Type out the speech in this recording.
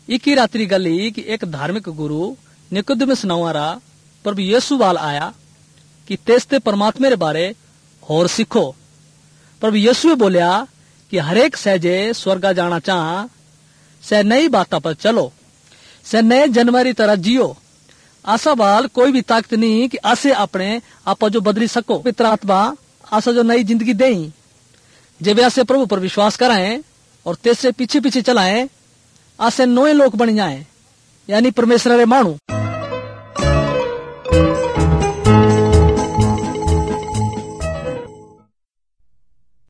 इकी रात्रि गली कि एक धार्मिक गुरु निकोदेमुस नावारा प्रभु यीशु वाल आया कि तेस्ते परमात्मे रे बारे और सीखो। प्रभु यीशु बोलिया कि हरेक सहजे स्वर्गा जाना चाह से नई बातों पर चलो, से नए जनवरी तरह जियो। आशा वाल कोई भी ताकत नहीं कि आसे अपने आप जो बदली सको। पवित्र आत्मा आशा जो नई जिंदगी दे जब ऐसे प्रभु पर विश्वास कराएं और तेरे पीछे पीछे चलाएं, आसे नए लोग बन जाए, यानी परमेश्वर रे मानू।